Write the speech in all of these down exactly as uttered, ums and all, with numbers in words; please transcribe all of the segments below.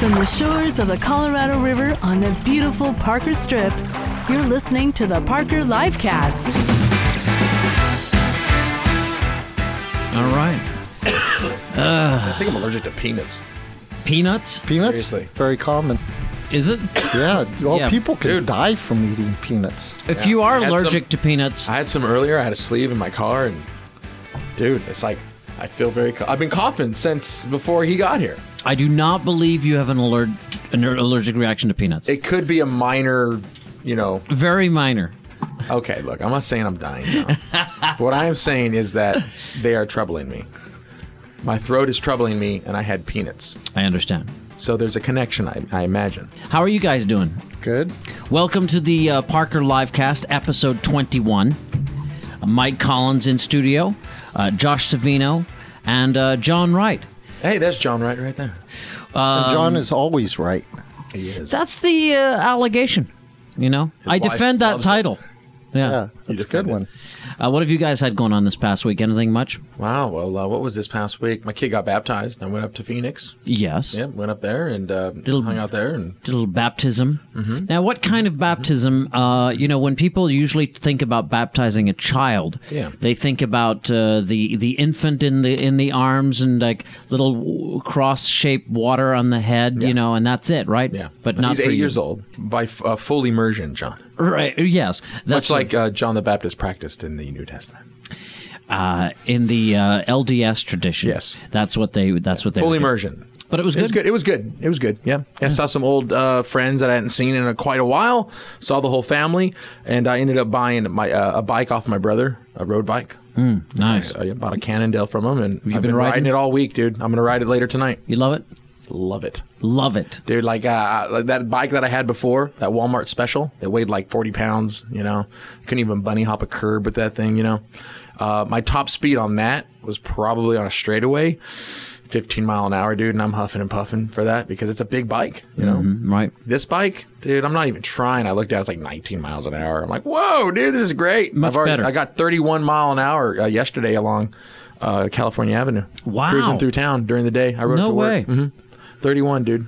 From the shores of the Colorado River on the beautiful Parker Strip, you're listening to the Parker Livecast. All right. uh, I think I'm allergic to peanuts. Peanuts? Peanuts? Seriously. Very common. Is it? Yeah. Well, Yeah. people can Dude. die from eating peanuts. If Yeah. you are I had allergic some- to peanuts, I had some earlier. I had a sleeve in my car, and dude, it's like I feel very. Co- I've been coughing since before he got here. I do not believe you have an, aller- an allergic reaction to peanuts. It could be a minor, you know. Very minor. Okay, look, I'm not saying I'm dying now. What I am saying is that they are troubling me. My throat is troubling me, and I had peanuts. I understand. So there's a connection, I, I imagine. How are you guys doing? Good. Welcome to the uh, Parker Livecast, episode twenty-one. Uh, Mike Collins in studio, uh, Josh Savino, and uh, John Wright. Hey, that's John Wright right there. And Um, John is always right. He is. That's the uh, allegation. You know, I wife defend that loves it. title. Yeah. Yeah, that's a good one. Uh, what have you guys had going on this past week? Anything much? Wow. Well, uh, what was this past week? My kid got baptized. I went up to Phoenix. Yes. Yeah, went up there and uh, Little- hung out there. And Did a little baptism. Mm-hmm. Now, what kind of baptism? Uh, you know, when people usually think about baptizing a child, Yeah. they think about uh, the the infant in the in the arms and like little cross shaped water on the head. You know, and that's it, right? yeah, but not he's for eight you. years old by f- uh, full immersion, John. Right? Yes, that's Much like uh, John the Baptist practiced in the New Testament. uh, in the uh, L D S tradition. Yes. that's what they. That's what they. Full would do. immersion. But it was It good. was good. It was good. It was good. Yeah. I saw some old uh, friends that I hadn't seen in a, quite a while. Saw the whole family, and I ended up buying my uh, a bike off my brother, a road bike. Nice. I, I bought a Cannondale from him, and you I've been been riding riding? it all week, dude. I'm gonna ride it later tonight. You love it. Love it. Love it. Dude, like, uh, like that bike that I had before, that Walmart special, it weighed like forty pounds, you know. Couldn't even bunny hop a curb with that thing, you know. Uh, my top speed on that was probably on a straightaway, fifteen mile an hour, dude, and I'm huffing and puffing for that because it's a big bike, you know. Mm, right. This bike, dude, I'm not even trying. I looked at it, it's like nineteen miles an hour. I'm like, whoa, dude, this is great. Much I've already, better. I got thirty-one mile an hour uh, yesterday along uh, California Avenue. Wow. Cruising through town during the day. I rode No it to way. work. hmm thirty-one, dude.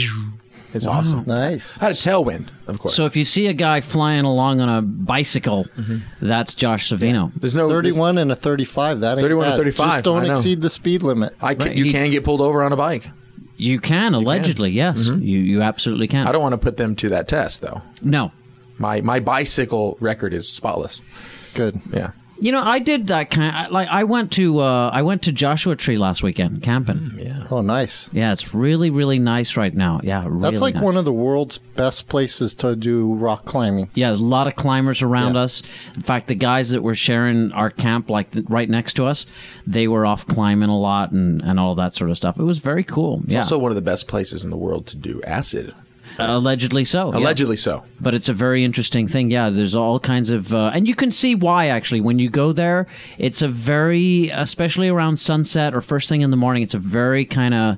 It's awesome. Nice. I had a tailwind, of course. So if you see a guy flying along on a bicycle, that's Josh Savino. there's no there's- thirty-one and a thirty-five. That ain't thirty-one to bad. thirty-five, Just don't I know. exceed the speed limit. I can, Right, you he- can get pulled over on a bike. You can, allegedly, yes. You you absolutely can. I don't want to put them to that test, though. No. My my bicycle record is spotless. Good. Yeah. You know, I did that kind of, like I went to uh, I went to Joshua Tree last weekend camping. Yeah. Oh, nice. Yeah, it's really really nice right now. Yeah, really That's like nice. one of the world's best places to do rock climbing. Yeah, there's a lot of climbers around Yeah. us. In fact, the guys that were sharing our camp, like th- right next to us, they were off climbing a lot and, and all that sort of stuff. It was very cool. It's yeah, also one of the best places in the world to do acid. allegedly so. yeah. Allegedly so. But it's a very interesting thing. Yeah, there's all kinds of, uh, and you can see why actually when you go there. It's a very, especially around sunset or first thing in the morning. It's a very kind of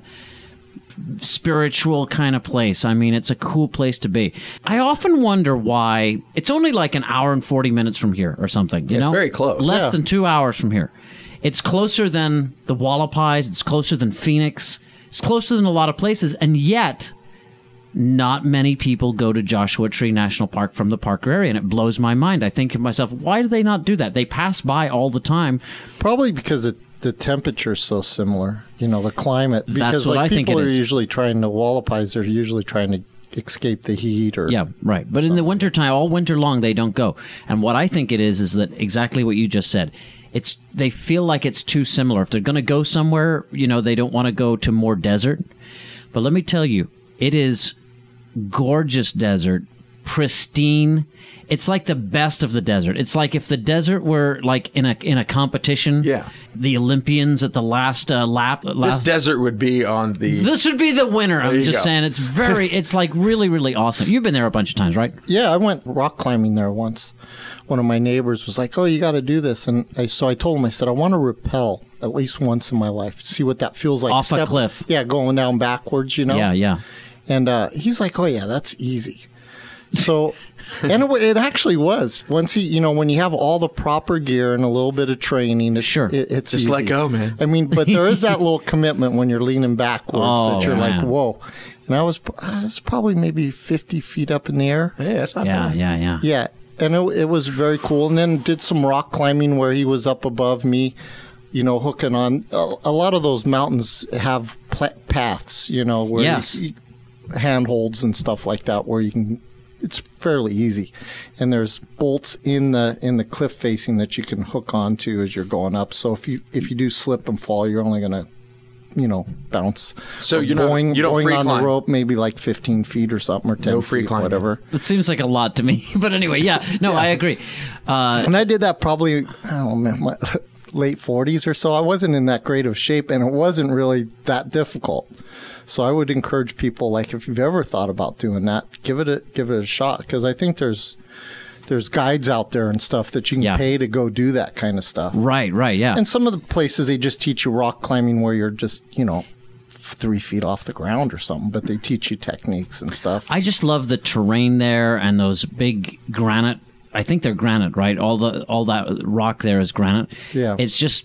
spiritual kind of place. I mean, it's a cool place to be. I often wonder why it's only like an hour and forty minutes from here or something. You Yeah, it's know, very close. Less Yeah. than two hours from here. It's closer than the Wallapies. It's closer than Phoenix. It's closer than a lot of places, and yet not many people go to Joshua Tree National Park from the Parker area, and it blows my mind. I think to myself, why do they not do that? They pass by all the time. Probably because it, the temperature's so similar. You know, the climate. Because what like I think people it are is. usually trying to Wallapies. They're usually trying to escape the heat or Yeah, right. But in the wintertime, all winter long, they don't go. And what I think it is, is that exactly what you just said. It's they feel like it's too similar. If they're going to go somewhere, you know, they don't want to go to more desert. But let me tell you, it is gorgeous desert, pristine. It's like the best of the desert. It's like if the desert were like in a in a competition. Yeah. The Olympians at the last uh, lap. This Last, desert would be on the. this would be the winner. I'm you just go. saying, it's very. It's like really, really awesome. You've been there a bunch of times, right? Yeah, I went rock climbing there once. One of my neighbors was like, "Oh, you got to do this," and I, so I told him, I said, "I want to rappel at least once in my life, see what that feels like." Off a cliff. Yeah, going down backwards, you know. Yeah, yeah. And uh, he's like, "Oh yeah, that's easy." So, and it, it actually was. Once he, you know, when you have all the proper gear and a little bit of training, it's, Sure. it, it's Just easy. let go, man. I mean, but there is that little commitment when you're leaning backwards Oh, that you're man. like, whoa. And I was, I was probably maybe fifty feet up in the air. Yeah, that's not Yeah, bad. yeah, yeah. Yeah, and it, it was very cool. And then did some rock climbing where he was up above me, you know, hooking on. A, a lot of those mountains have pla- paths, you know, where Yes. you, you, handholds and stuff like that, where you can. It's fairly easy, and there's bolts in the in the cliff facing that you can hook onto as you're going up. So if you if you do slip and fall, you're only gonna, you know, bounce. So Or you're not- going, you don't going free on climb. the rope, maybe like fifteen feet or something, or ten No free feet, climbing. whatever. It seems like a lot to me. But anyway, yeah. No, I agree. Uh, And I did that probably, I don't know, my late forties or so. I wasn't in that great of shape, and it wasn't really that difficult. So I would encourage people, like, if you've ever thought about doing that, give it a give it a shot, because I think there's there's guides out there and stuff that you can Yeah. pay to go do that kind of stuff. right, right, yeah. And some of the places they just teach you rock climbing where you're just, you know, three feet off the ground or something, but they teach you techniques and stuff. I just love the terrain there and those big granite. I think they're granite, right? All the all that rock there is granite. Yeah. It's just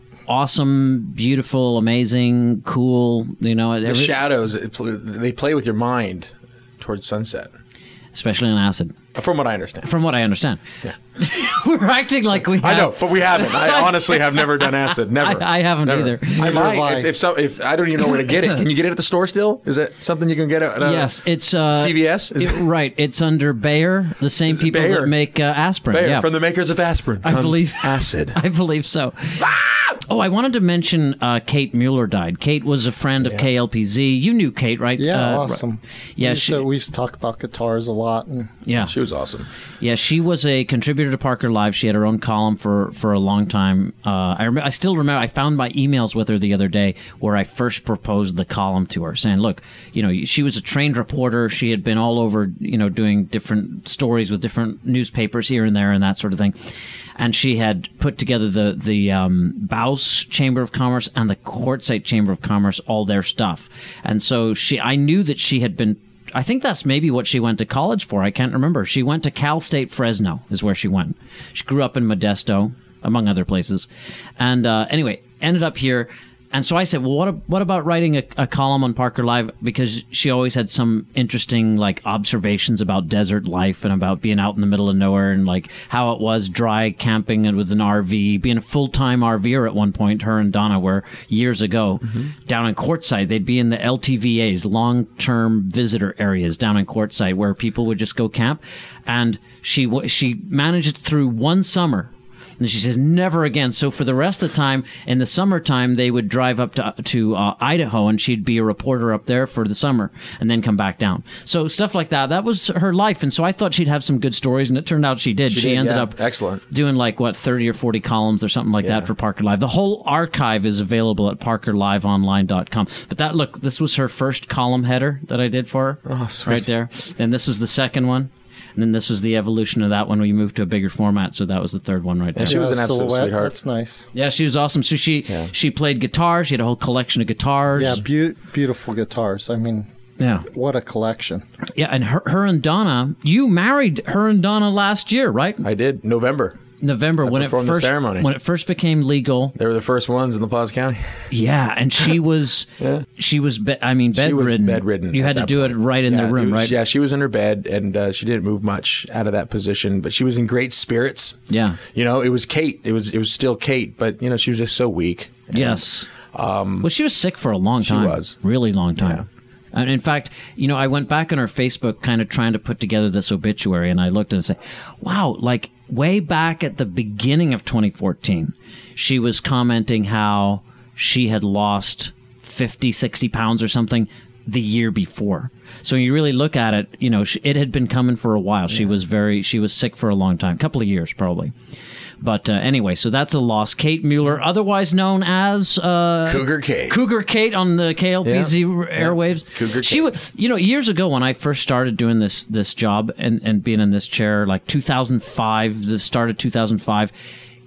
awesome, beautiful, amazing, cool. You know, The every- shadows, it, pl- they play with your mind towards sunset, especially on acid. from what I understand. From what I understand, Yeah. we're acting like we. Have, I know, but we haven't. I honestly have never done acid. Never. I, I haven't Never. either. I Neither might. have I. If, if, so, if I don't even know where to get it, can you get it at the store still? Is it something you can get at? Uh, Yes, it's uh, C V S? Is it- right. It's under Bayer, the same Is it people Bayer? that make uh, aspirin. Bayer, yeah, from the makers of aspirin. I comes believe acid. I believe so. Oh, I wanted to mention uh, Kate Mueller died. Kate was a friend of K L P Z. You knew Kate, right? yeah, Uh, awesome. Yeah, we used, she- to, we used to talk about guitars a lot. And Yeah, She was awesome. yeah. She was a contributor to Parker Live. She had her own column for, for a long time. Uh, I rem- I still remember. I found my emails with her the other day where I first proposed the column to her, saying, "Look, you know, she was a trained reporter. She had been all over, you know, doing different stories with different newspapers here and there and that sort of thing." And she had put together the the um, Baus Chamber of Commerce and the Quartzsite Chamber of Commerce, all their stuff. And so she, I knew that she had been. I think that's maybe what she went to college for. I can't remember. She went to Cal State Fresno, is where she went. She grew up in Modesto, among other places. And uh, anyway, ended up here. And so I said, well, what what about writing a, a column on Parker Live? Because she always had some interesting, like, observations about desert life and about being out in the middle of nowhere and, like, how it was dry camping and with an R V, being a full-time R V er at one point, her and Donna were years ago, down in Quartzsite. They'd be in the L T V As, long-term visitor areas down in Quartzsite, where people would just go camp. And she w- she managed it through one summer. And she says, never again. So for the rest of the time, in the summertime, they would drive up to, to uh, Idaho, and she'd be a reporter up there for the summer and then come back down. So stuff like that. That was her life. And so I thought she'd have some good stories, and it turned out she did. She, She did, ended yeah. up Excellent. doing like, what, thirty or forty columns or something like Yeah. that for Parker Live. The whole archive is available at parker live online dot com. But that, look, this was her first column header that I did for her. Oh, sweet. Right there. And this was the second one. And then this was the evolution of that when we moved to a bigger format. So that was the third one right there. She was an absolute silhouette, sweetheart. That's nice. Yeah, she was awesome. So she Yeah. she played guitar. She had a whole collection of guitars. Yeah, beau- beautiful guitars. I mean, yeah, what a collection. yeah. And her, her and Donna, you married her and Donna last year, right? I did. November. November when it performed the first ceremony. when it first became legal. They were the first ones in La Paz County. Yeah, and she was she was be, I mean She was bedridden. bedridden. You at had to that do point. it right in Yeah, the room, it was- right? Yeah, she was in her bed, and uh, she didn't move much out of that position. But she was in great spirits. Yeah. You know, it was Kate. It was it was still Kate, but you know, she was just so weak. Yes. well, she was sick for a long she time. was. Really long time. And in fact, you know, I went back on her Facebook kind of trying to put together this obituary, and I looked and said, wow, like way back at the beginning of twenty fourteen, she was commenting how she had lost fifty, sixty pounds or something the year before. So when you really look at it, you know, she, it had been coming for a while. She was very, she was sick for a long time, a couple of years probably. But uh, anyway, so that's a loss. Kate Mueller, otherwise known as uh, Cougar Kate. Cougar Kate on the K L P Z Yeah. airwaves. Yeah. Cougar She Kate. would, you know, years ago when I first started doing this this job and, and being in this chair, like two thousand five, the start of two thousand five,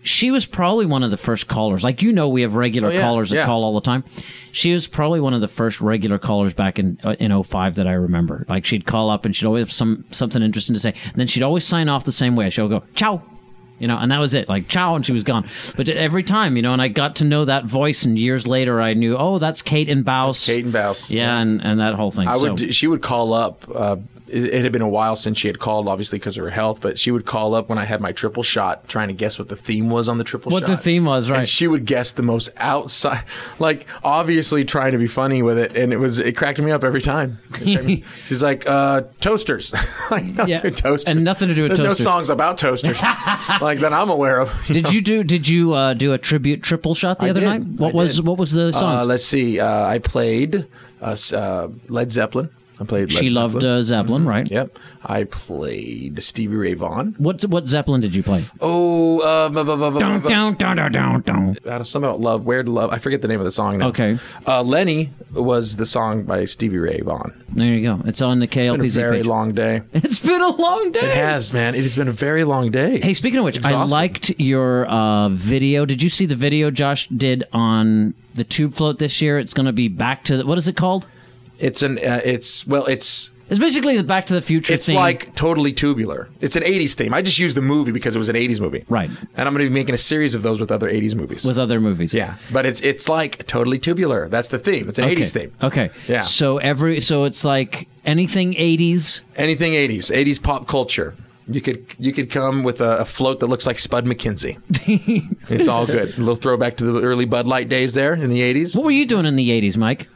she was probably one of the first callers. Like, you know, we have regular Oh, yeah, callers that yeah. call all the time. She was probably one of the first regular callers back in uh, in oh five that I remember. Like, she'd call up and she'd always have some something interesting to say. And then she'd always sign off the same way. She'll go, ciao. You know, and that was it. Like, ciao, and she was gone. But every time, you know, and I got to know that voice, and years later I knew, oh, that's Kate and Bouse. Kate and Bouse. Yeah, and, and that whole thing. I so, would. She would call up. Uh, it, it had been a while since she had called, obviously because of her health. But she would call up when I had my triple shot, trying to guess what the theme was on the triple What shot. the theme was, right. And she would guess the most outside, like obviously trying to be funny with it, and it was it cracked me up every time. It cracked me- She's like, uh, toasters, like not Yeah, doing toasters, and nothing to do with There's toasters. no songs about toasters, like that I'm aware of. Did you do? Did you uh, do a tribute triple shot the I other did. night? What I was did. what was the Uh, song? let's see. Uh, I played uh, s- uh, Led Zeppelin. I played. Led She loved Zeppelin. uh, Zeppelin, right? Yep. I played Stevie Ray Vaughan. What what Zeppelin did you play? Oh, uh, bu- bu- bu- bu- Down, bu- down, down, down, down, down. out of something about love. Where to love? I forget the name of the song now. Okay. Uh, Lenny was the song by Stevie Ray Vaughan. There you go. It's on the K L It's been P a Z very page. long day. It's been a long day. It has, man. It has been a very long day. Hey, speaking of which, I Exhausting. liked your uh, video. Did you see the video Josh did on the tube float this year? It's going to be back to the, what is it called? It's an. Uh, it's well. It's. It's basically the Back to the Future It's theme. like Totally Tubular. It's an eighties theme. I just used the movie because it was an eighties movie. Right. And I'm going to be making a series of those with other eighties movies. with other movies. yeah. But it's it's like Totally Tubular. That's the theme. It's an Okay. eighties theme. Okay. Yeah. So every so it's like anything eighties. Anything eighties. eighties pop culture. You could you could come with a, a float that looks like Spud McKenzie. It's all good. A little throwback to the early Bud Light days there in the eighties. What were you doing in the eighties, Mike?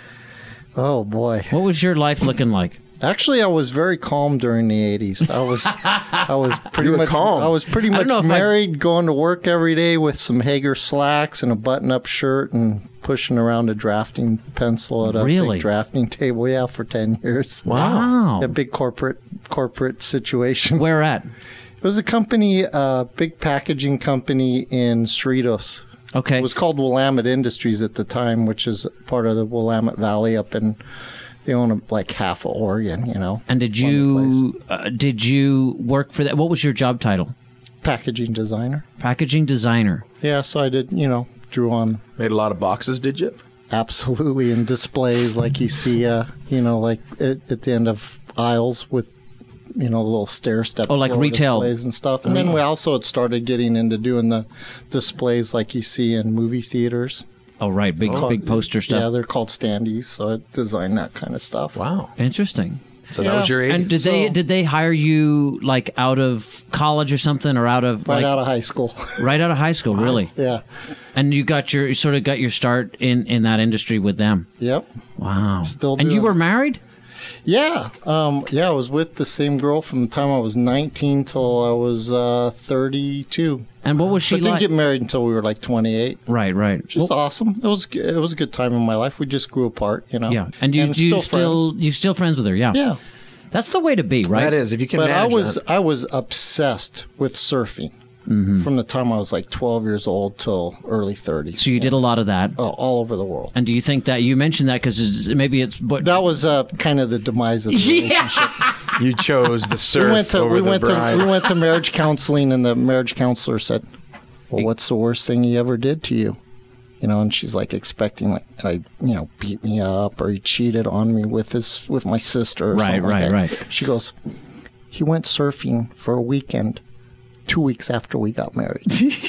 Oh boy. What was your life looking like? Actually, I was very calm during the eighties. I was, I was pretty You were much, calm. I was pretty I much don't know if I- married, going to work every day with some Hager slacks and a button-up shirt, and pushing around a drafting pencil at a Really? big drafting table. Yeah, for ten years. Wow. A big corporate corporate situation. Where at? It was a company, a big packaging company in Cerritos. Okay. It was called Willamette Industries at the time, which is part of the Willamette Valley up in. They own like half of Oregon, you know. And did Wonderful you uh, did you work for that? What was your job title? packaging designer. Packaging designer. Yeah, so I did, you know, drew on Made a lot of boxes, did you? absolutely in displays like you see, uh, you know, like at, at the end of aisles with, you know, little stair step Oh, like floor retail. displays and stuff. And then we also had started getting into doing the displays like you see in movie theaters. Oh, right. Big big poster Yeah, stuff. they're called standees, so I designed that kind of stuff. Wow. Interesting. So that Yeah. was your eighties. And did they So- did they hire you like out of college or something, or out of Right like, out of high school. right out of high school? Really? Yeah. And you got your you sort of got your start in in that industry with them. Yep. Wow. Still And you doing were it. married? Yeah. Um, yeah, I was with the same girl from the time I was nineteen till I was uh, thirty-two. And what was she But didn't like? get married until we were like twenty-eight. right, right. Which was Well, awesome. It was it was a good time in my life. We just grew apart, you know. yeah. And you you still still, friends. you still friends with her? Yeah. Yeah. That's the way to be, right? That is, if you can But I manage was that. I was obsessed with surfing Mm-hmm. from the time I was like twelve years old till early thirties. So you did a lot of that. Oh, all over the world. And do you think that you mentioned that because maybe it's but That was uh, kind of the demise of the relationship. You chose the surf we went to over we the went bride. to we went to marriage counseling, and the marriage counselor said, "Well, what's the worst thing he ever did to you?" You know, and she's like expecting like I, you know, beat me up or he cheated on me with his with my sister. Or Right, something like right, that. right. She goes, he went surfing for a weekend, two weeks after we got married.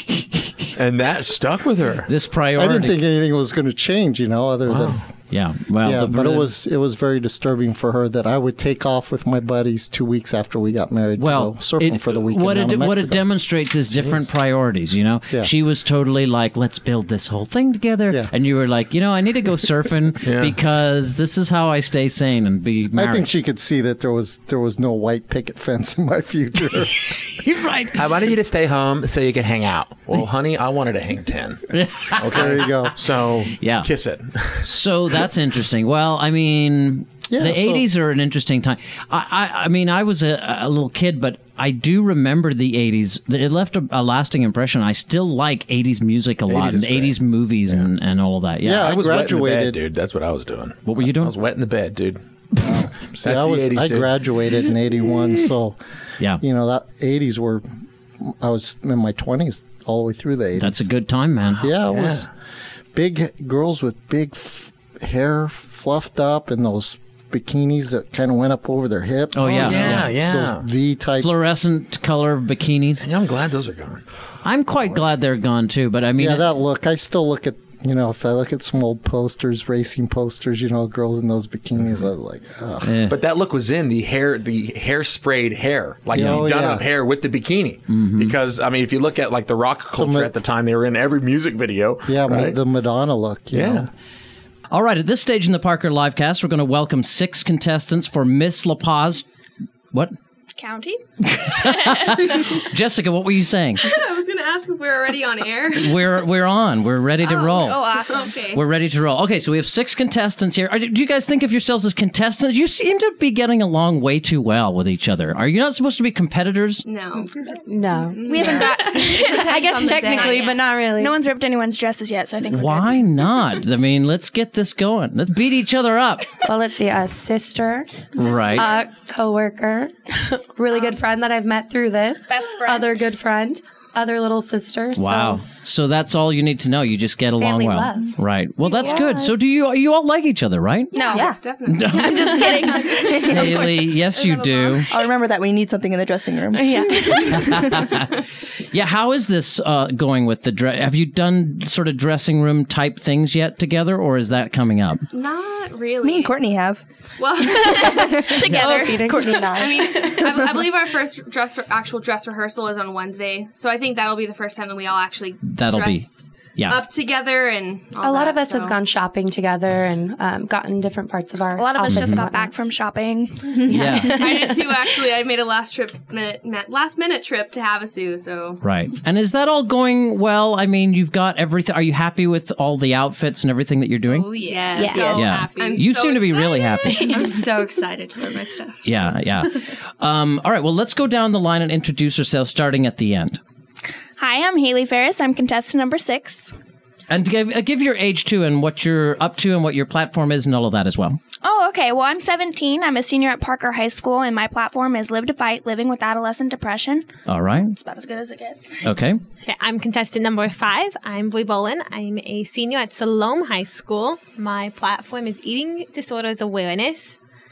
and that stuck with her. this I priority. didn't think anything was going to change, you know, other than. yeah. Well, Yeah, the, but it was it was very disturbing for her that I would take off with my buddies two weeks after we got married well to go surfing it- for the weekend. What down it in what it Mexico. demonstrates is different priorities. You know, Yeah. she was totally like, "Let's build this whole thing together," Yeah. and you were like, "You know, I need to go surfing Yeah. because this is how I stay sane and be married." I think she could see that there was there was no white picket fence in my future. You're right. I wanted you to stay home so you could hang out. Well, honey, I wanted to hang ten. Okay. There you go. So Yeah. kiss it. So that's interesting. Well, I mean, Yeah, the so- eighties are an interesting time. I, I, I mean, I was a, a little kid, but I do remember the eighties. It left a, a lasting impression. I still like eighties music a lot eighties and is great. eighties movies and, and all of that. Yeah. Yeah, I was wet in the bed, graduated. dude. That's what I was doing. What were you doing? I was wet in the bed, dude. See, That's I the was eighties, I dude. graduated in eighty-one, so Yeah. you know that eighties were. I was in my twenties all the way through the eighties. That's a good time, man. Yeah, it was big girls with big f- hair fluffed up and those bikinis that kind of went up over their hips. Oh, yeah. Yeah, yeah. Those V-type. Fluorescent color bikinis. Yeah, I'm glad those are gone. I'm quite glad they're gone too, but I mean, Yeah, that look. I still look at, you know, if I look at some old posters, racing posters, you know, girls in those bikinis, I was like, ugh. eh. But that look was in the hair, the hair sprayed hair, like Oh, the done yeah. up hair with the bikini. Because I mean, if you look at like the rock culture ma- at the time, they were in every music video. Yeah, ma- right? the Madonna look, you yeah. know. All right, at this stage in the Parker Livecast, we're going to welcome six contestants for Miss La Paz. What? County? Jessica, what were you saying? I was going to ask if we were already on air. We're we're on. We're ready to roll. Oh, awesome. Okay. We're ready to roll. Okay, so we have six contestants here. Are, do you guys think of yourselves as contestants? You seem to be getting along way too well with each other. Are you not supposed to be competitors? No. No. We haven't got... I guess technically, but not really. No one's ripped anyone's dresses yet, so I think we're Why not? I mean, let's get this going. Let's beat each other up. Well, let's see. A sister, Right. a coworker, really good friend that I've met through this. Best friend. Other good friend. Other little sister. So Wow. So that's all you need to know. You just get along Family well. love. Right. Well, that's good. Yes. So do you you all like each other, right? No, Yeah. definitely. I'm just kidding. Haley, yes you do. I'll remember that we need something in the dressing room. Yeah. Yeah, how is this uh, going with the dress? Have you done sort of dressing room type things yet together, or is that coming up? Not really. Me and Courtney have. Well, together. Courtney and I I. mean, I, I believe our first dress, actual dress rehearsal is on Wednesday, so I think that'll be the first time that we all actually That'll be- dress Yeah. up together and all A lot that, of us so. have gone shopping together and um, gotten different parts of our. A lot of us outfits just and got whatnot. back from shopping. Yeah. I did too, actually. I made a last trip, minute, minute, last minute trip to Havasu, so. Right. And is that all going well? I mean, you've got everything. Are you happy with all the outfits and everything that you're doing? Oh, yes. Yes. So Yeah. happy. I'm You so seem to be really excited. happy. I'm so excited to learn my stuff. Yeah, yeah. Um, all right, well, let's go down the line and introduce ourselves starting at the end. Hi, I'm Haley Ferris. I'm contestant number six. And give, uh, give your age too and what you're up to and what your platform is and all of that as well. Oh, okay. Well, I'm seventeen. I'm a senior at Parker High School, and my platform is Live to Fight, Living with Adolescent Depression. All right. It's about as good as it gets. Okay. Okay, I'm contestant number five. I'm Bly Bolin. I'm a senior at Salome High School. My platform is Eating Disorders Awareness.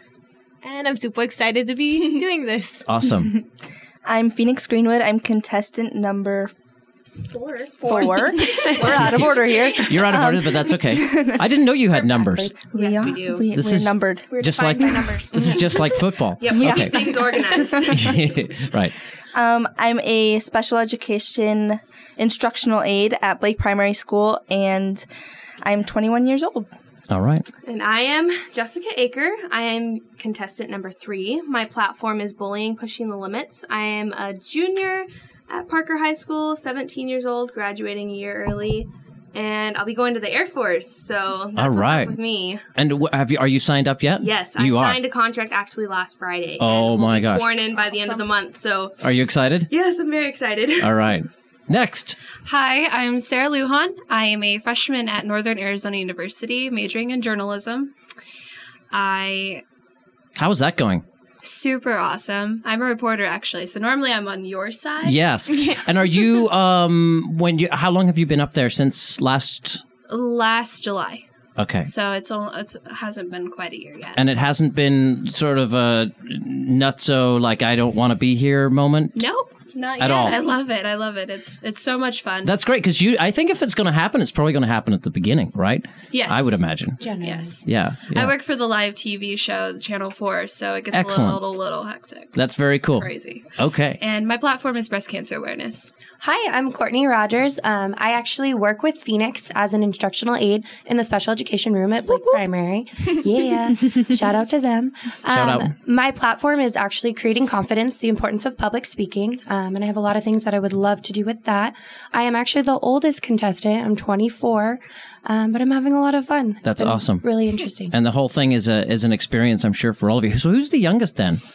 And I'm super excited to be doing this. Awesome. I'm Phoenix Greenwood. I'm contestant number Four. four. We're out of order here. You're out of order, but that's okay. I didn't know you had numbers. We Yes, are. we do. We, This we're is- numbered. We're Just defined like by numbers. this is just like football. Yep, we Okay. keep things organized. Right. Um, I'm a special education instructional aide at Blake Primary School, and I'm twenty-one years old. All right. And I am Jessica Aker. I am contestant number three. My platform is Bullying, Pushing the Limits. I am a junior at Parker High School, seventeen years old, graduating a year early. And I'll be going to the Air Force, so that's All what's right. up with me. And wh- have you? Are you signed up yet? Yes, I you signed are. a contract actually last Friday. Oh, and we'll my be gosh. sworn in by the end of the month, so Are you excited? yes, I'm very excited. All right. Next. Hi, I'm Sarah Lujan. I am a freshman at Northern Arizona University, majoring in journalism. I How's that going? super awesome. I'm a reporter actually, so normally I'm on your side. Yes. And are you? Um. When you? How long have you been up there since last? Last July, Okay. so it's al- it's hasn't been quite a year yet. And it hasn't been sort of a nutso like I don't want to be here moment. Nope, not At yet. all. I love it. I love it. It's it's so much fun. That's great because you. I think if it's going to happen, it's probably going to happen at the beginning, right? Yes. I would imagine. yes. Yeah. yeah. I work for the live T V show, Channel Four, so it gets Excellent. a little little hectic. That's very cool. Crazy. Okay. And my platform is breast cancer awareness. Hi, I'm Courtney Rogers. Um, I actually work with Phoenix as an instructional aide in the special education room at Blake Primary. Yeah, shout out to them. Shout Um, out. My platform is actually creating confidence, the importance of public speaking, um, and I have a lot of things that I would love to do with that. I am actually the oldest contestant. I'm twenty-four, um, but I'm having a lot of fun. It's That's been awesome. Really interesting. And the whole thing is a is an experience, I'm sure, for all of you. So who's the youngest then?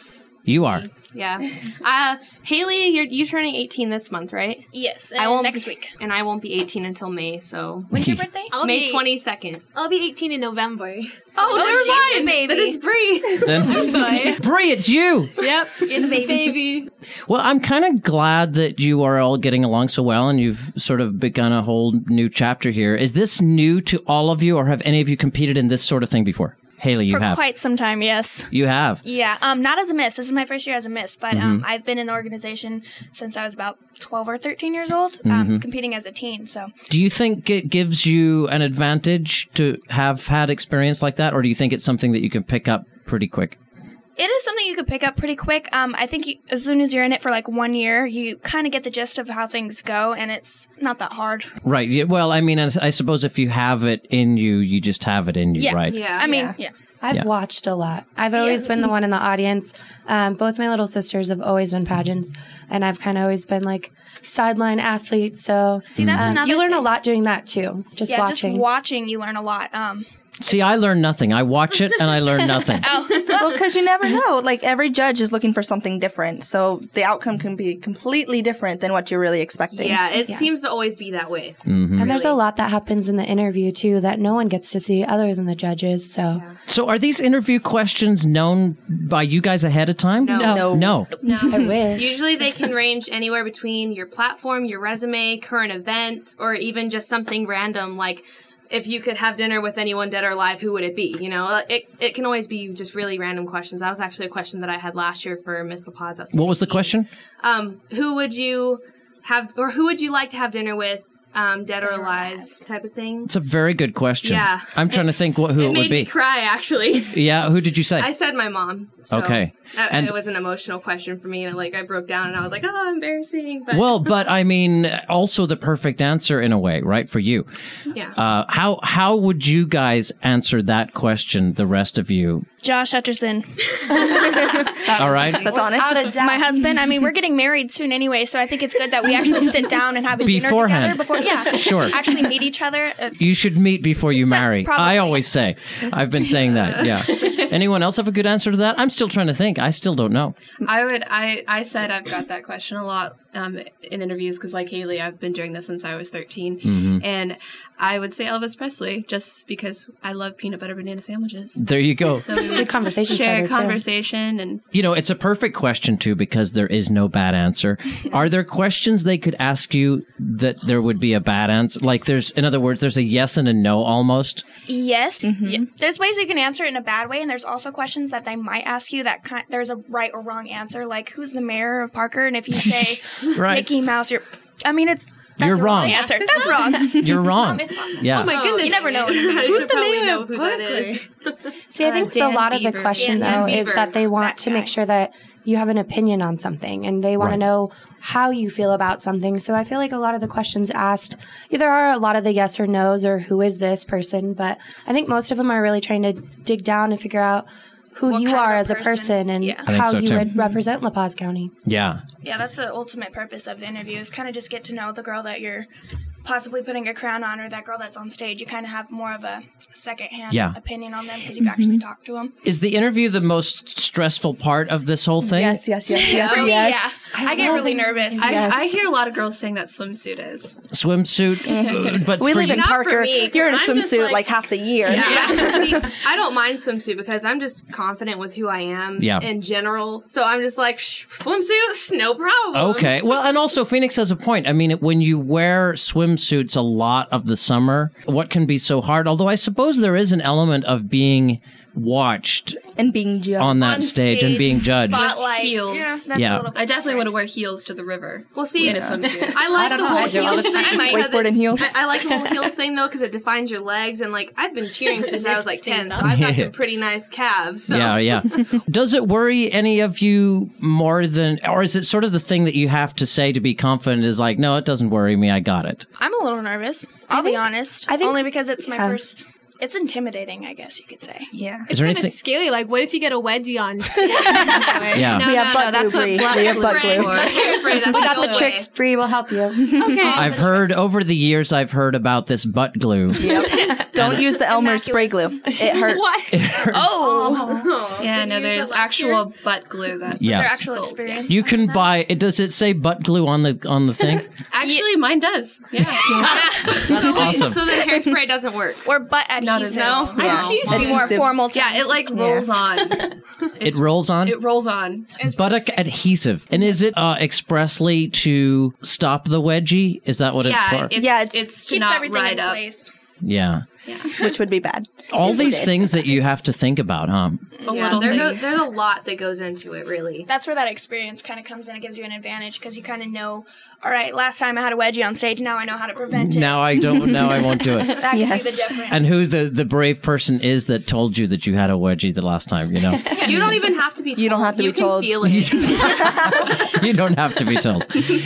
You are. Yeah. Uh, Haley, you're you turning eighteen this month, right? Yes, I won't next be- week. And I won't be eighteen until May, so. When's your birthday? I'll May be, twenty-second. I'll be eighteen in November. Oh, she's never the mind. baby. Then it's Bree. Then, Bree, it's you. Yep, You're the baby. baby. Well, I'm kind of glad that you are all getting along so well and you've sort of begun a whole new chapter here. Is this new to all of you, or have any of you competed in this sort of thing before? Haley, you For have. quite some time, yes. You have. Yeah, um, not as a miss. This is my first year as a miss, but um, I've been in the organization since I was about twelve or thirteen years old, um, competing as a teen. So Do you think it gives you an advantage to have had experience like that, or do you think it's something that you can pick up pretty quick? it is something you can pick up pretty quick. Um, I think you, as soon as you're in it for like one year, you kind of get the gist of how things go, and it's not that hard. Right. Yeah, well, I mean, I I suppose if you have it in you, you just have it in you, Yeah. right? Yeah. I mean, Yeah. yeah. I've Yeah. watched a lot. I've always Yeah. been the one in the audience. Um, both my little sisters have always done pageants, and I've kind of always been like sideline athlete. So See, that's um, another you learn a thing. lot doing that too. Just yeah, watching. just watching, you learn a lot. Um, See, I learn nothing. I watch it and I learn nothing. Well, because you never know. Like, every judge is looking for something different. So the outcome can be completely different than what you're really expecting. Yeah, it seems to always be that way. and there's a lot that happens in the interview too that no one gets to see other than the judges. So So are these interview questions known by you guys ahead of time? No. No. No. I wish. Usually they can range anywhere between your platform, your resume, current events, or even just something random like if you could have dinner with anyone dead or alive, who would it be? You know, it it can always be just really random questions. That was actually a question that I had last year for Miss La Paz. What was the question? Um, who would you have, or who would you like to have dinner with, um, dead or alive, type of thing? It's a very good question. Yeah. I'm trying to think what who It it, made would me be. cry, actually. Yeah, who did you say? I said my mom. So Okay. that- And- it was an emotional question for me, and like I broke down, and I was like, "Oh, embarrassing." But Well, but I mean, also the perfect answer in a way, right, for you. yeah. Uh, how how would you guys answer that question, the rest of you? Josh Hutcherson, All right? That's honest. my husband. I mean, we're getting married soon anyway, so I think it's good that we actually sit down and have a Beforehand. dinner together before. Yeah, Sure. Actually meet each other. Uh, You should meet before you marry. probably. I always say. I've been saying that, yeah. Anyone else have a good answer to that? I'm still trying to think. I still don't know. I would. I. I said I've got that question a lot um, in interviews because, like Haley, I've been doing this since I was thirteen, Mm-hmm. and I would say Elvis Presley just because I love peanut butter banana sandwiches. There you go. So we Good would conversation share starter a too. conversation and You know, it's a perfect question, too, because there is no bad answer. Are there questions they could ask you that there would be a bad answer? Like, there's, in other words, there's a yes and a no almost? yes, yeah. There's ways you can answer it in a bad way, and there's also questions that they might ask you that kind, there's a right or wrong answer. Like, who's the mayor of Parker? And if you say Right. Mickey Mouse, you're. I mean, it's. That's You're a wrong wrong. answer. That's wrong. You're wrong. It's fine. Yeah. Oh my goodness. You never know. I Who's should the probably mayor know of who that Parker? is. See, I Uh, think a Dan lot of the Beaver. question, Yeah, Dan though, is Beaver. that they want That to make guy. sure that you have an opinion on something and they want Right. to know how you feel about something. So I feel like a lot of the questions asked either are a lot of the yes or no's or who is this person, but I think most of them are really trying to dig down and figure out who What you kind are of as a person. person and Yeah. I think how so, you too. would represent La Paz County. Yeah. Yeah, that's the ultimate purpose of the interview is kind of just get to know the girl that you're possibly putting a crown on or that girl that's on stage. You kind of have more of a secondhand Yeah. opinion on them because you've actually talked to them. Is the interview the most stressful part of this whole thing? Yes, yes, yes, yes, For me, yes. yeah. I get really nervous. I, Yes. I hear a lot of girls saying that swimsuit is. Swimsuit? But We for live you, in Not for Parker. me, 'cause You're in a I'm just swimsuit like- like, half the year. Yeah. See, I don't mind swimsuit because I'm just confident with who I am Yeah. in general. So I'm just like, Shh, swimsuit, Shh, no problem. Okay. Well, and also Phoenix has a point. I mean, when you wear swimsuits a lot of the summer, what can be so hard? Although I suppose there is an element of being watched And being judged. on that On stage, and stage, being judged. Spotlight. Heels. Yeah, that's Yeah. a little bit I definitely want different. to wear heels to the river. Well, see, in a swimsuit. I like I don't the know. whole I do all heels the thing. time. because Wakeboard it- and heels. I, I like the whole heels thing though because it defines your legs, and like I've been cheering since I was like ten, so I've got some pretty nice calves. So. Yeah, yeah. Does it worry any of you more than, or is it sort of the thing that you have to say to be confident is like, no, it doesn't worry me, I got it? I'm a little nervous. I'll be honest. I think- Only because it's my Yeah. first it's intimidating, I guess you could say. Yeah. Is there Kind anything? of scary. Like, what if you get a wedgie on? Yeah. No, We no, have no, butt that's glue, what Bree. blood We have butt hairspray glue. for. Hairspray, that's We got the only tricks. way. Bree will help you. Okay. I've heard over the years. I've heard about this butt glue. Don't use the Elmer's spray glue. It hurts. What? Oh, Yeah, no, there's actual butt glue that. Yeah. their actual sold, experience. You can buy it. Does it say butt glue on the on the thing? Actually, mine does. Yeah. That's awesome. So the hairspray doesn't work. Or butt adhesive. No. Yeah. To be more Adhesive. formal. Yeah, it like rolls on. It rolls on. It rolls on. Buttock adhesive. And is it uh, expressly to stop the wedgie? Is that what it's Yeah, for? it's, Yeah, it's- it's to keeps not everything ride in up. place. yeah. Which would be bad. All If we these did. things that you have to think about, huh? The Yeah, little there go, things. there's a lot that goes into it, really. That's where that experience kind of comes in. It gives you an advantage because you kind of know, all right, last time I had a wedgie on stage, now I know how to prevent it. Now I don't. Now I won't do it. That can Yes. be the difference. And who the the brave person is that told you that you had a wedgie the last time? You know, You don't even have to be told. You don't have to you be told. You can feel it. you don't have to be told.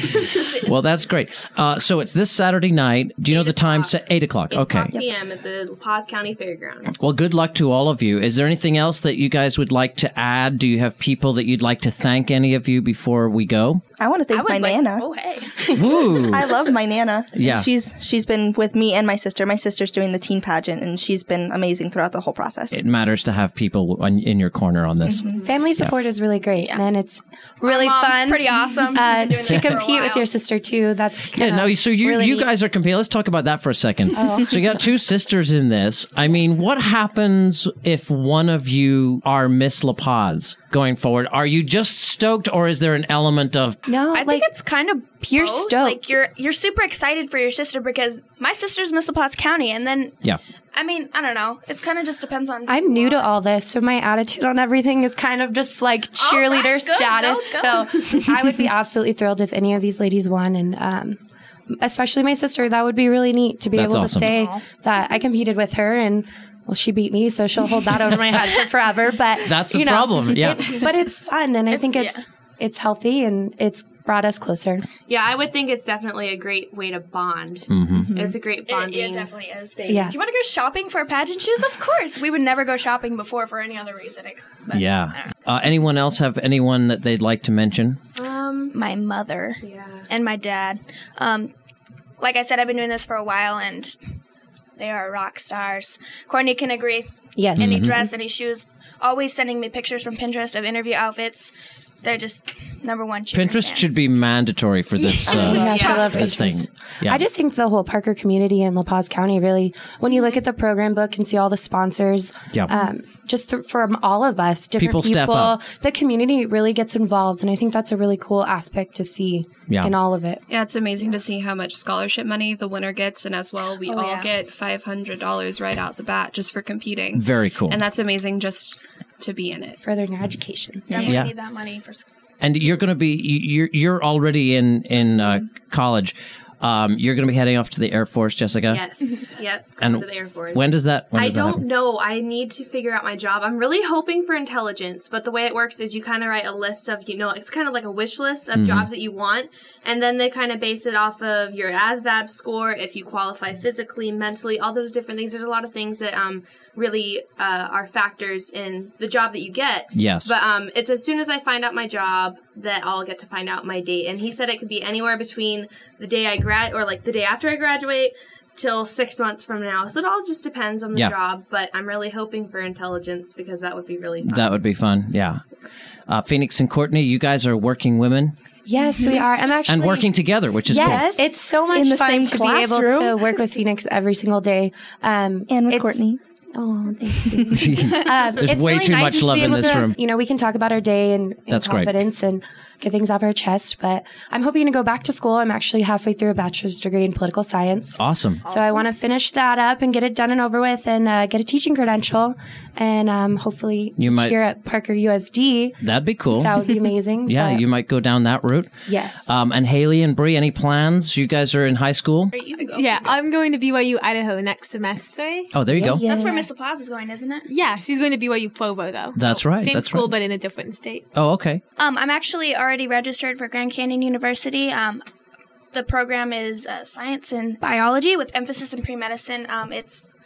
Well, that's great. Uh, so it's this Saturday night. Do you know the time? Sa- Eight o'clock. Okay. eight p m at the La Paz County Fairgrounds. Well, good luck to all of you. Is there anything else that you guys would like to add? Do you have people that you'd like to thank, any of you, before we go? I want to I thank would my like, Nana. oh, hey. Ooh. I love my Nana. Yeah. She's she's been with me and my sister. My sister's doing the teen pageant, and she's been amazing throughout the whole process. It matters to have people on, in your corner on this. Family support is really great, and it's really mom's fun. pretty awesome. She's Uh, been doing to this for a compete with while. your sister too. That's Yeah, kinda no, so you really you neat. guys are competing. Let's talk about that for a second. So you got two sisters in this. I mean, what happens if one of you are Miss La Paz going forward? Are you just stoked, or is there an element of No, I like think it's kind of you're both. stoked. Like you're you're super excited for your sister because my sister's Miss La Paz County, and then yeah? I mean I don't know. It's kind of just depends on. I'm new to all this, so my attitude on everything is kind of just like cheerleader right, good, status. go, go. So I would be absolutely thrilled if any of these ladies won, and um, especially my sister. That would be really neat to be That's able awesome. to say that I competed with her and. Well, she beat me, so she'll hold that over my head for forever. But That's the you know, problem, yeah. It's, but it's fun, and I think yeah. it's it's healthy, and it's brought us closer. Yeah, I would think it's definitely a great way to bond. Mm-hmm. It's a great It, bonding. it definitely is. Yeah. Do you want to go shopping for pageant shoes? Of course. We would never go shopping before for any other reason. ex- but- Yeah. Uh, anyone else have anyone that they'd like to mention? Um, My mother yeah. and my dad. Um, like I said, I've been doing this for a while, and they are rock stars. Courtney can agree. Yes. Any dress, any shoes. Always sending me pictures from Pinterest of interview outfits. They're just number one. cheerleader Pinterest fans. should be mandatory for this. Uh, Oh my gosh, I love this thing. Pinterest. Yeah. I just think the whole Parker community in La Paz County really, when you look at the program book and see all the sponsors, Yeah. um, just th- from all of us, different People people, step up. the community really gets involved. And I think that's a really cool aspect to see Yeah. in all of it. Yeah, it's amazing to see how much scholarship money the winner gets, and as well, we Oh, all yeah. get five hundred dollars right out the bat just for competing. Very cool. And that's amazing just to be in it. Furthering your education. Definitely Yeah. need that money for. s- And you're going to be you- you're you're already in in uh, college. Um, you're going to be heading off to the Air Force, Jessica. Yes. Yep. And going to the Air Force. When does that? When I does that don't happen? know. I need to figure out my job. I'm really hoping for intelligence, but the way it works is you kind of write a list of, you know, it's kind of like a wish list of Mm-hmm. jobs that you want, and then they kind of base it off of your A S V A B score, if you qualify physically, mentally, all those different things. There's a lot of things that um really uh, are factors in the job that you get. Yes. But um, it's as soon as I find out my job that I'll get to find out my date. And he said it could be anywhere between the day I grad or like the day after I graduate till six months from now. So it all just depends on the Yeah. job. But I'm really hoping for intelligence because that would be really fun. That would be fun. Yeah. Uh, Phoenix and Courtney, you guys are working women Yes, we are. I'm actually and working together, which is Yes, cool. it's so much In the fun same to be able to classroom. work with Phoenix every single day. Um, And with it's- Courtney. Oh, thank you. Um, There's it's way really too nice much to love be in able this to, room. You know, we can talk about our day in, in That's great. confidence and get things off our chest. But I'm hoping to go back to school. I'm actually halfway through a bachelor's degree in political science. Awesome. So I want to finish that up and get it done and over with and uh, get a teaching credential and um, hopefully You teach might- here at Parker U S D. That'd be cool. That would be amazing. Yeah, but you might go down that route. Yes. Um, and Haley and Bree, any plans? You guys are in high school? Yeah, I'm going to B Y U Idaho next semester. Oh, there you go. Yeah. That's where Miss La Paz is going, isn't it? Yeah, she's going to B Y U Provo though. That's right, Same that's school, right. but in a different state. Oh, okay. Um, I'm actually already registered for Grand Canyon University. Um, the program is uh, science and biology with emphasis in pre-medicine. Um, it's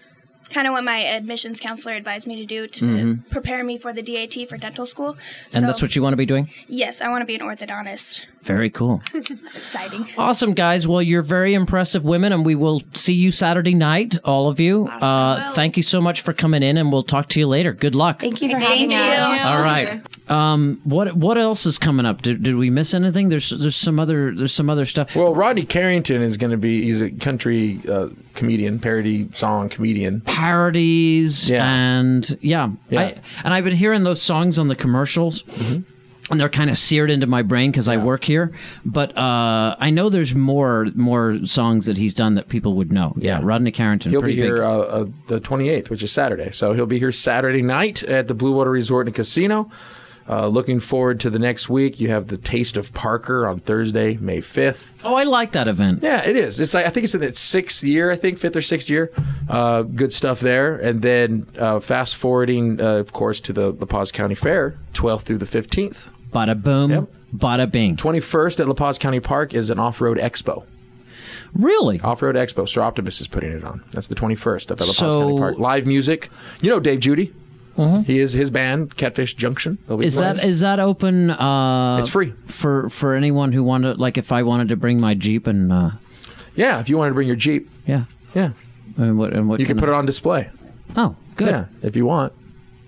kind of what my admissions counselor advised me to do to Mhm. prepare me for the D A T for dental school. And So, that's what you want to be doing? yes, I want to be an orthodontist. Very cool. Exciting. Awesome, guys. Well, you're very impressive women, and we will see you Saturday night, all of you. Uh, thank you so much for coming in, and we'll talk to you later. Good luck. Thank you for Thank having you. us. All right. Um, what what else is coming up? Did, did we miss anything? There's there's some other there's some other stuff. Well, Rodney Carrington is going to be. He's a country uh, comedian, parody song comedian. Parodies Yeah. and yeah, Yeah. I, and I've been hearing those songs on the commercials. And they're kind of seared into my brain because I work here, but uh, I know there's more more songs that he's done that people would know. Yeah, Rodney Carrington. He'll be pretty here big. uh, uh, the twenty-eighth, which is Saturday. So he'll be here Saturday night at the Blue Water Resort and Casino. Uh, looking forward to the next week. You have the Taste of Parker on Thursday, May fifth. Oh, I like that event. Yeah, it is. It's like I think it's in its sixth year. I think fifth or sixth year. Uh, good stuff there. And then uh, fast forwarding, uh, of course, to the La Paz County Fair, twelfth through the fifteenth. Bada boom, Yep. bada bing. twenty-first at La Paz County Park is an off-road expo. Really? Off-road expo. Sir Optimus is putting it on. That's the twenty-first up at La Paz So- County Park. Live music. You know Dave Judy. He is his band, Catfish Junction. They'll be Is playing. that is that open? Uh, It's free for for anyone who wanted. Like, if I wanted to bring my Jeep and uh, Yeah, if you wanted to bring your Jeep. yeah, Yeah. and what and what You can kind put of- it on display. Oh, good. Yeah, if you want.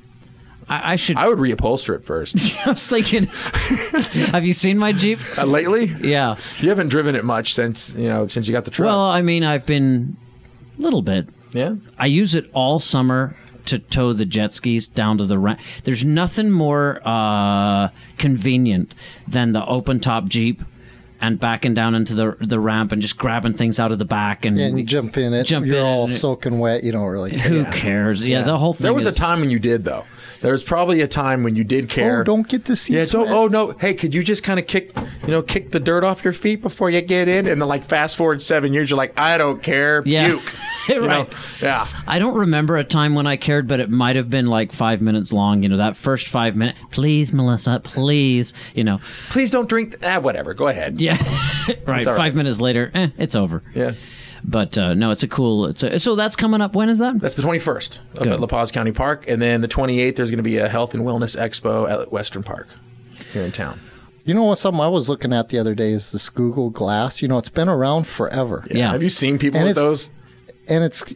I, I should. I would reupholster it first. I was thinking. Have you seen my Jeep? Uh, lately? Yeah. You haven't driven it much since, you know, since you got the truck. Well, I mean, I've been a little bit. Yeah. I use it all summer to tow the jet skis down to the ramp. There's nothing more uh, convenient than the open top Jeep and backing down into the the ramp and just grabbing things out of the back and, Yeah, and you jump in it. Jump You're in all and it- soaking wet. You don't really care. who cares? Yeah, the whole thing. There was is, a time when you did, though. There was probably a time when you did care. Oh, don't get the seats Yeah, don't. wet. Oh no. Hey, could you just kind of kick, you know, kick the dirt off your feet before you get in? And then, like, fast forward seven years, you're like, I don't care. Yeah. Puke. You know? Right. Yeah. I don't remember a time when I cared, but it might have been like five minutes long. You know, that first five minutes. Please, Melissa, please. You know. Please don't drink. Ah, whatever. Go ahead. Yeah. right. all Five right. minutes later, eh, it's over. Yeah. But uh, no, it's a cool. It's a, so that's coming up. When is that? That's the twenty-first up Good. at La Paz County Park, and then the twenty-eighth there's going to be a health and wellness expo at Western Park here in town. You know what? Something I was looking at the other day is this Google Glass. You know, it's been around forever. Yeah. Have you seen people And with it's- those? And it's,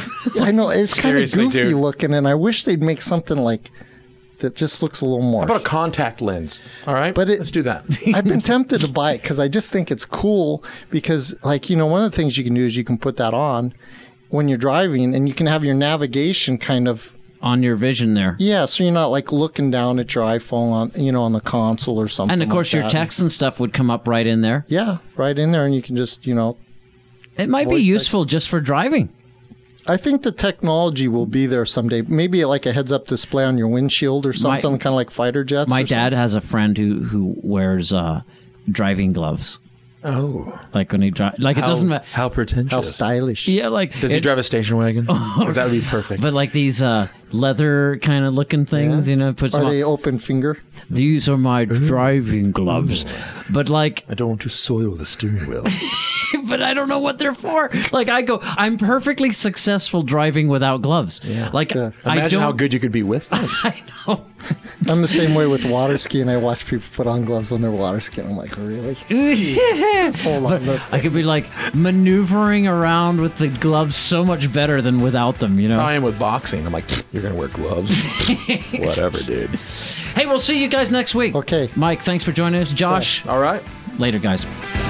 I know, it's kind of Seriously, goofy dude. looking, and I wish they'd make something like that just looks a little more. How about a contact lens? All right, But it- let's do that. I've been tempted to buy it because I just think it's cool because, like, you know, one of the things you can do is you can put that on when you're driving and you can have your navigation kind of, On your vision there. yeah, so you're not like looking down at your iPhone on, you know, on the console or something. And of course, like your that. text and stuff would come up right in there. Yeah, right in there, and you can just, you know, It might be Voice useful just for driving. I think the technology will be there someday. Maybe like a heads-up display on your windshield or something, kind of like fighter jets. My or something. dad has a friend who who wears uh, driving gloves. Oh, Like when he drives, like it how, doesn't matter. how pretentious. How stylish. Yeah, like Does he it- drive a station wagon? Because that would be perfect. But like these uh, leather kind of looking things, you know, puts Are them on- they open finger? These are my driving gloves. But like, I don't want to soil the steering wheel. but I don't know what they're for. Like I go, I'm perfectly successful driving without gloves. Yeah. Like Yeah. I Imagine don't. how good you could be with them. I know. I'm the same way with water skiing. I watch people put on gloves when they're water skiing. I'm like, really? Hold on. look. I could be like maneuvering around with the gloves so much better than without them, you know? I am with boxing. I'm like, you're going to wear gloves? Whatever, dude. Hey, we'll see you guys next week. Okay. Mike, thanks for joining us. Josh, All right. later, guys.